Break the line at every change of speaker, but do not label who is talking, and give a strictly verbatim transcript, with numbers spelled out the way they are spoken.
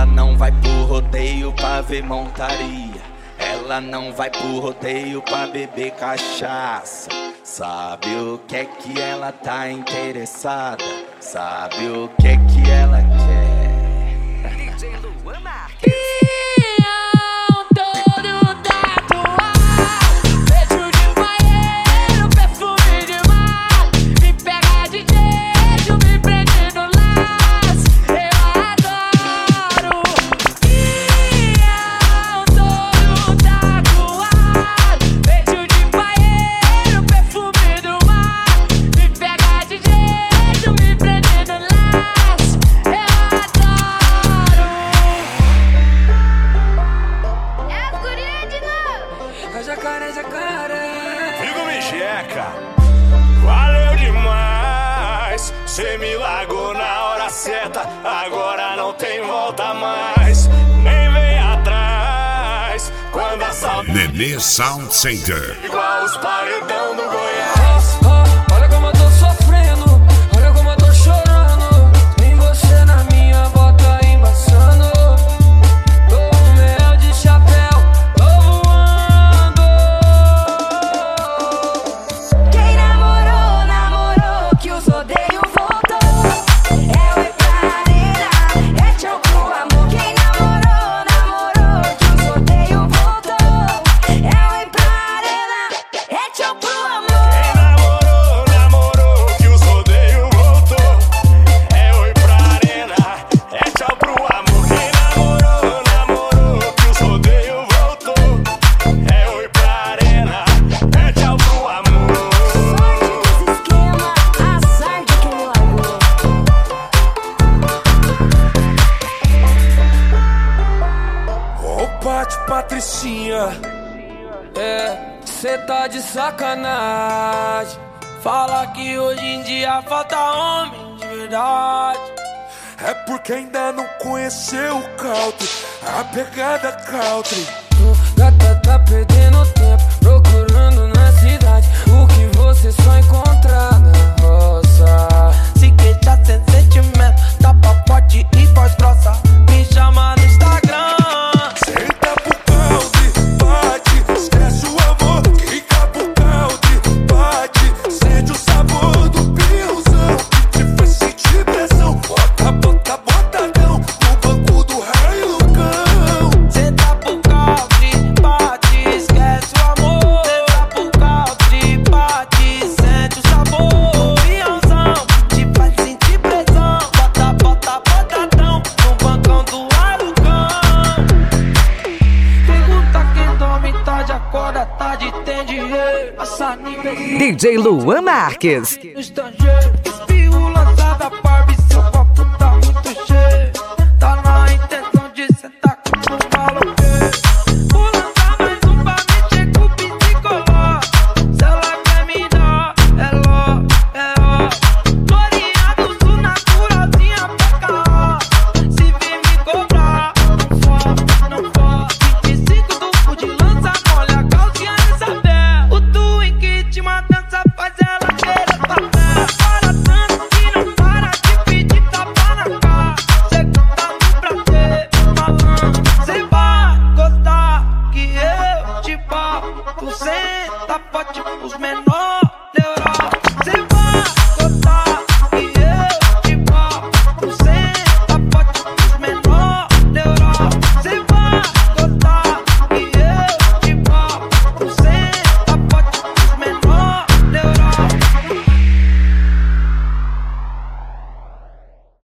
não vai pro rodeio pra ver montaria. Ela não vai pro rodeio pra beber cachaça. Sabe o que é que ela tá interessada? Sabe o que é que ela quer?
D J Luan Marques.
Jacaré, jacaré.
Figo me checa. Valeu demais. Cê me largou na hora certa. Agora não tem volta mais. Nem vem atrás. Quando a saudade.
Nenê Sound Center.
Igual os paredão do Goiás.
Oh, oh, olha como eu tô sofrendo. Olha como eu tô chorando. Tem você na minha bota embaçando. Tô mel de chapéu. Patricinha, é, cê tá de sacanagem. Fala que hoje em dia falta homem de verdade.
É porque ainda não conheceu o country, a pegada country.
Gata tá perdendo tempo, procurando na cidade o que você só encontra na roça.
Se queixa sem sentimento, tapa pote e voz grossa. Me chama no Instagram.
D J Luan Marques.
Estrangeiro.